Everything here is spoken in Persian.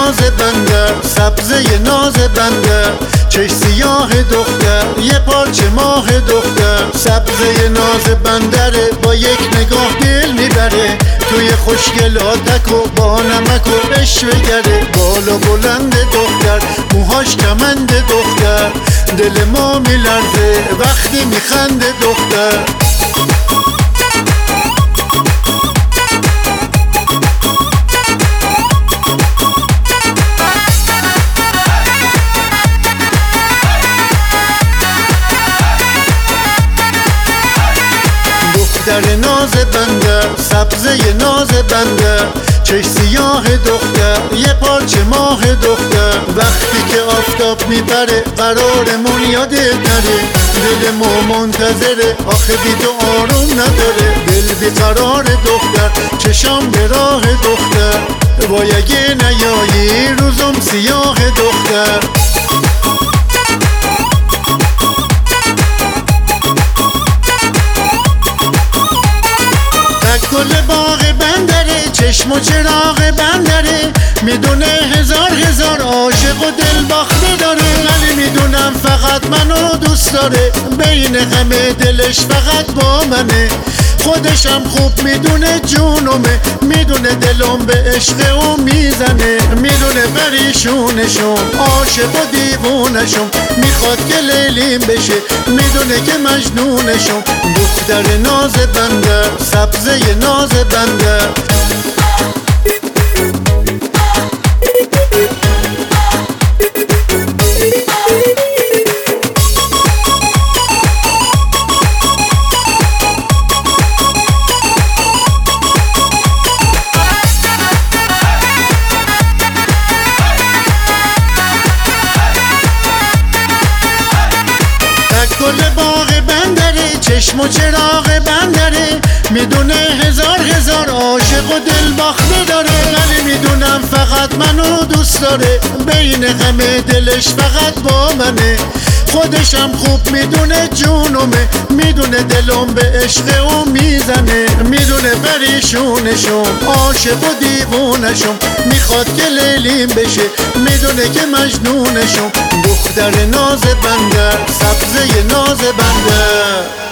ناز بنده، سبزه ناز بنده، چش سیاه دختر، یه پارچه ماه دختر. سبزه ناز بندره، با یک نگاه دل میبره، توی خوشگلاتک و با نمک و عشوه گره. بالا بلند دختر، موهاش کمند دختر، دل ما میلرزه وقتی میخنده دختر. دختر ناز بنده، سبزه ناز بنده، چش سیاه دختر، یه پارچه ماه دختر. وقتی که آفتاب میبره قرارمون یادت نره، دل ما منتظره آخه بی تو آروم نداره. دل بیقرار دختر، چشام به راه دختر، وای اگه نیایی روزم سیاه دختر. گل باغ بندره، چشم و چراغ بندره، میدونه هزار عاشق و دل باخته داره. ولی میدونم فقط منو دوست داره، بین همه دلش فقط با منه. خودشم خوب میدونه جونمه، میدونه دلم به عشق او میزنه. میدونه پریشونشم، عاشق و دیوونشم، میخواد که لیلیم بشه، میدونه که مجنونشم. دختر ناز بنده، سبزه ناز بنده. گل باغ بندره، چشم و چراغ بندره، میدونه هزار عاشق و دل باخته داره. ولی میدونم فقط منو دوست داره، بین همه دلش فقط با منه. خودشم خوب میدونه جونمه، میدونه دلم به عشق او میزنه. میدونه پریشونشم، عاشق و دیوونشم، میخواد که لیلیم بشه، میدونه که مجنونشم. دختر ناز بنده، سبزه ناز بنده.